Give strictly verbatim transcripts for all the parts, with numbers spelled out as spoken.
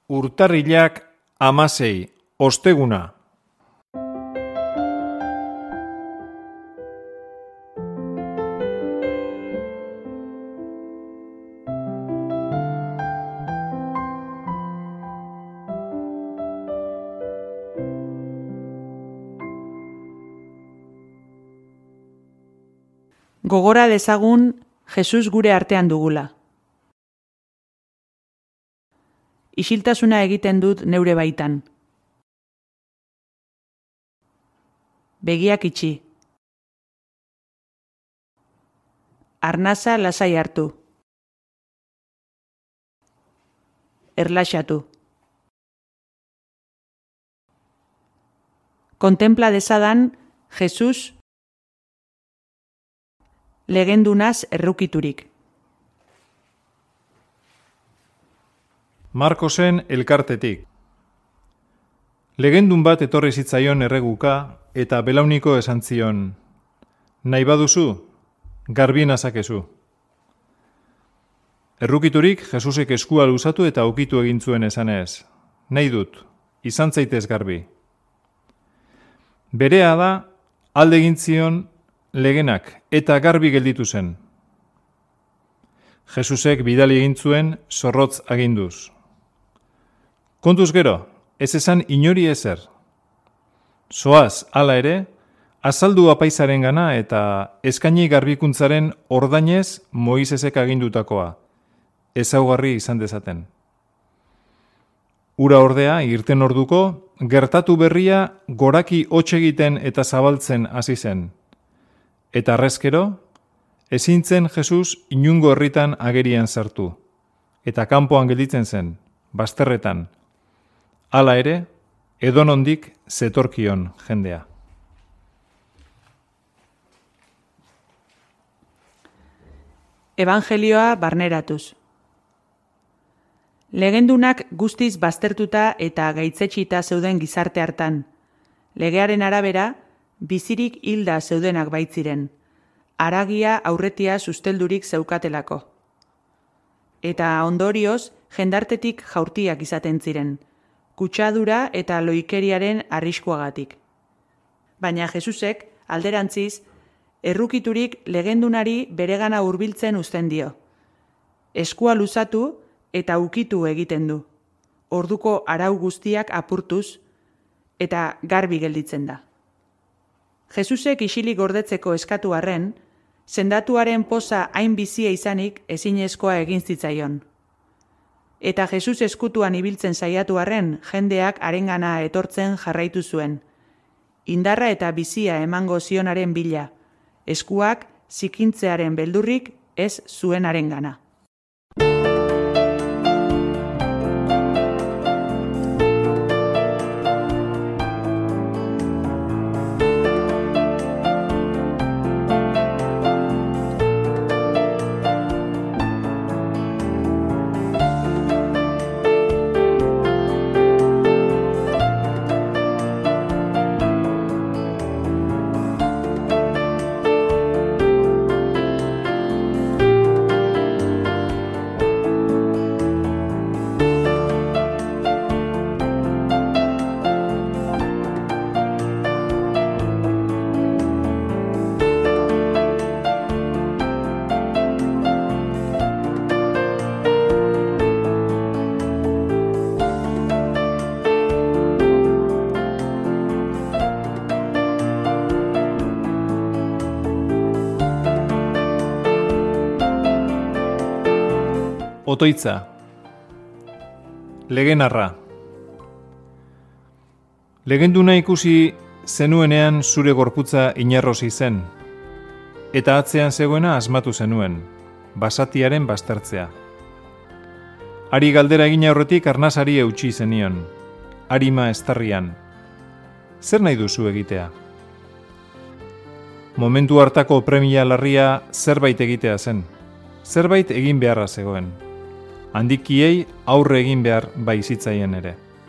Urtarrilak hamasei, osteguna. Gogora dezagun Jesus gure artean dugula. Isiltasuna egiten dut neure baitan. Begiak itxi. Arnasa lasai hartu. Erlaxatu. Kontempla dezadan Jesus legendunaz errukiturik. Markosen elkartetik. Legendun bat etorri zitzaion erreguka eta belauniko esan zion, nahi baduzu, garbi nazakezu. Errukiturik Jesusek eskua luzatu eta ukitu egin zuen esanez, nahi dut, izan zaitez garbi. Berea da, alde egin zion legenak eta garbi gelditu zen. Jesusek bidali egin zuen zorrotz aginduz. Kontuz gero, ez esan inori ezer. Zoaz, hala ere, azaldu apaizaren gana eta eskaini garbikuntzaren ordainez Moisesek agindutakoa, ezaugarri izan dezaten. Ura ordea, irten orduko, gertatu berria goraki hots egiten eta zabaltzen hasi zen. Eta arrezkero, ezin zen Jesus inungo herritan agerian sartu, eta kanpoan gelditzen zen, bazterretan. Hala ere, edonondik zetorkion jendea. Evangelioa barneratuz. Legendunak guztiz baztertuta eta gaitzetxita zeuden gizarte hartan. Legearen arabera, bizirik hilda zeudenak baitziren. Haragia aurretia susteldurik zeukatelako. Eta ondorioz, jendartetik jaurtiak izaten ziren. Kutsadura eta loikeriaren arriskuagatik. Baina Jesusek, alderantziz, errukiturik legendunari beregana hurbiltzen uzten dio. Eskua luzatu eta ukitu egiten du. Orduko arau guztiak apurtuz eta garbi gelditzen da. Jesusek isilik gordetzeko eskatu arren, sendatuaren poza hain bizia izanik ezinezkoa egin zitzaion. Eta Jesus eskutuan ibiltzen saiatu arren, jendeak harengana etortzen jarraitu zuen. Indarra eta bizia emango zionaren bila, eskuak zikintzearen beldurrik ez zuen harengana. Otoitza. Legenarra. Legenduna ikusi zenuenean zure gorputza inarrosi zen, eta atzean zegoena asmatu zenuen, basatiaren baztertzea. Ari galdera egin aurretik arnasari eutsi zenion, arima estarrian. Zer nahi duzu egitea? Momentu hartako premia larria zerbait egitea zen, zerbait egin beharra zegoen. Handikiei aurre egin behar baizitzaien ere.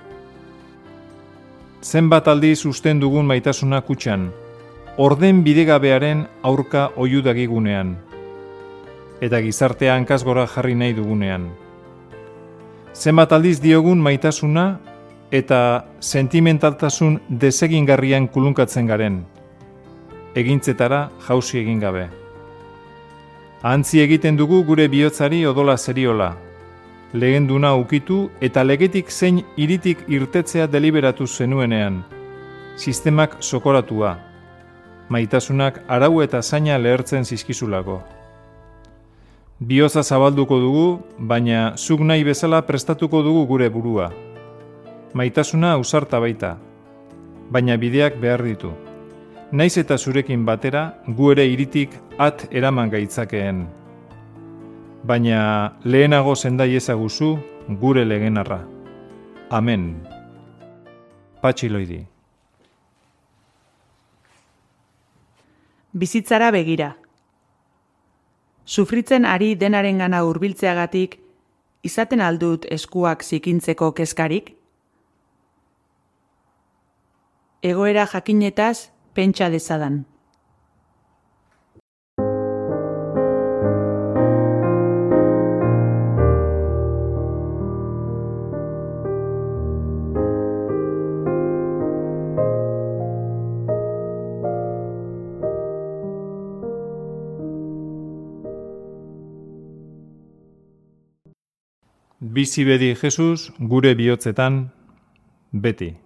Zenbat aldiz usten dugun maitasuna kutxan, orden bidegabearen aurka oiudagigunean, eta gizartea hankaz gora jarri nahi dugunean. Zenbat aldiz diogun maitasuna eta sentimentaltasun desegingarrian kulunkatzen garen, egintzetara jausi egin gabe. Ahantzi egiten dugu gure bihotzari odola zeriola, legenduna ukitu eta legetik zein hiritik irtetzea deliberatu zenuenean, sistemak sokoratua, maitasunak arau eta zaina lehertzen zizkizulako. Bihotza zabalduko dugu, baina zuk nahi bezala prestatuko dugu gure burua. Maitasuna ausarta baita, baina bideak behar ditu. Naiz eta zurekin batera, gu ere hiritik at eraman gaitzakeen. Baina lehenago sendai ezaguzu gure legenarra. Amen. Patxi Loidi. Bizitzara begira. Sufritzen ari denarengana hurbiltzeagatik, izaten aldut eskuak zikintzeko kezkarik? Egoera jakinetaz pentsa dezadan. Bizi bedi Jesus gure bihotzetan, beti.